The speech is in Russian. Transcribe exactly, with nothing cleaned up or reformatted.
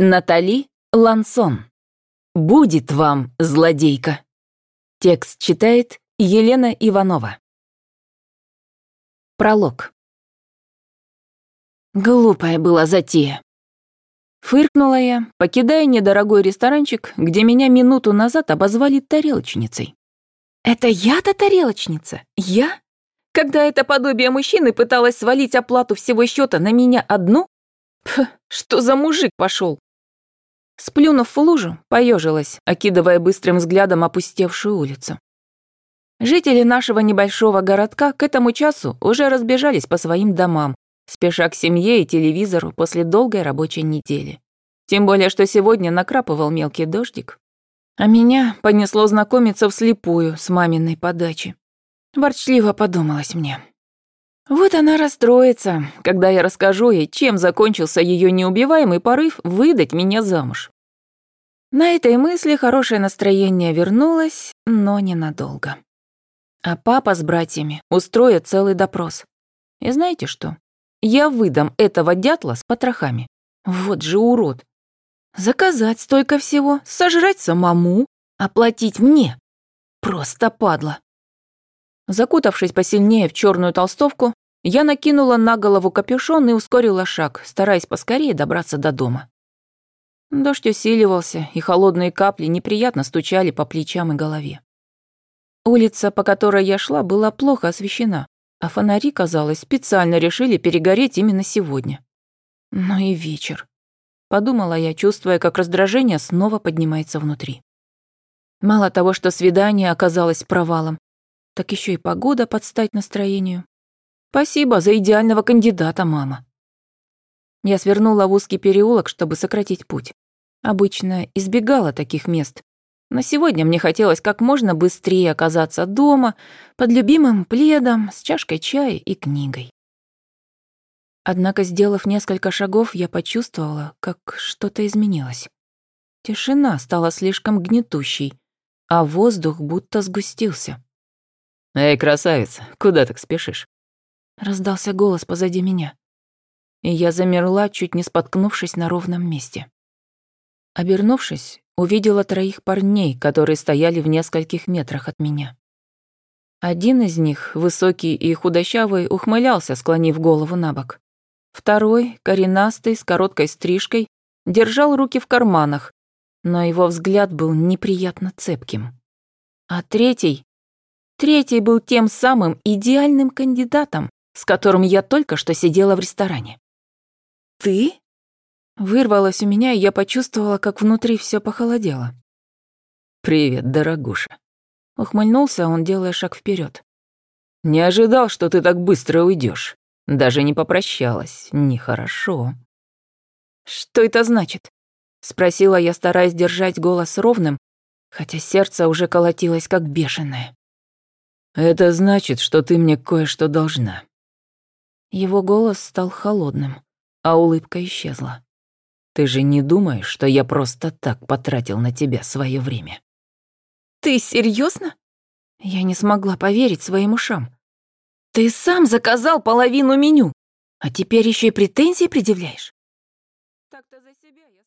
Натали Лансон. «Будет вам, злодейка». Текст читает Елена Иванова. Пролог. Глупая была затея. Фыркнула я, покидая недорогой ресторанчик, где меня минуту назад обозвали тарелочницей. Это я-то тарелочница? Я? Когда это подобие мужчины пыталось свалить оплату всего счета на меня одну? Пх, что за мужик пошел? Сплюнув в лужу, поежилась, окидывая быстрым взглядом опустевшую улицу. Жители нашего небольшого городка к этому часу уже разбежались по своим домам, спеша к семье и телевизору после долгой рабочей недели. Тем более, что сегодня накрапывал мелкий дождик. А меня понесло знакомиться вслепую с маминой подачи. Ворчливо подумалось мне. Вот она расстроится, когда я расскажу ей, чем закончился ее неубиваемый порыв выдать меня замуж. На этой мысли хорошее настроение вернулось, но ненадолго. А папа с братьями устроят целый допрос. И знаете что? Я выдам этого дятла с потрохами. Вот же урод. Заказать столько всего, сожрать самому, оплатить мне. Просто падла. Закутавшись посильнее в черную толстовку, я накинула на голову капюшон и ускорила шаг, стараясь поскорее добраться до дома. Дождь усиливался, и холодные капли неприятно стучали по плечам и голове. Улица, по которой я шла, была плохо освещена, а фонари, казалось, специально решили перегореть именно сегодня. Ну и вечер. Подумала я, чувствуя, как раздражение снова поднимается внутри. Мало того, что свидание оказалось провалом, так еще и погода под стать настроению. Спасибо за идеального кандидата, мама. Я свернула в узкий переулок, чтобы сократить путь. Обычно избегала таких мест, но сегодня мне хотелось как можно быстрее оказаться дома, под любимым пледом, с чашкой чая и книгой. Однако, сделав несколько шагов, я почувствовала, как что-то изменилось. Тишина стала слишком гнетущей, а воздух будто сгустился. «Эй, красавица, куда так спешишь?» Раздался голос позади меня, и я замерла, чуть не споткнувшись на ровном месте. Обернувшись, увидела троих парней, которые стояли в нескольких метрах от меня. Один из них, высокий и худощавый, ухмылялся, склонив голову на бок. Второй, коренастый, с короткой стрижкой, держал руки в карманах, но его взгляд был неприятно цепким. А третий... Третий был тем самым идеальным кандидатом, с которым я только что сидела в ресторане. «Ты?» Вырвалось у меня, и я почувствовала, как внутри все похолодело. «Привет, дорогуша», — ухмыльнулся он, делая шаг вперед. «Не ожидал, что ты так быстро уйдешь. Даже не попрощалась. Нехорошо». «Что это значит?» — спросила я, стараясь держать голос ровным, хотя сердце уже колотилось как бешеное. «Это значит, что ты мне кое-что должна». Его голос стал холодным, а улыбка исчезла. «Ты же не думаешь, что я просто так потратил на тебя свое время?» «Ты серьезно? Я не смогла поверить своим ушам. «Ты сам заказал половину меню, а теперь еще и претензии предъявляешь?» «Так-то за себя я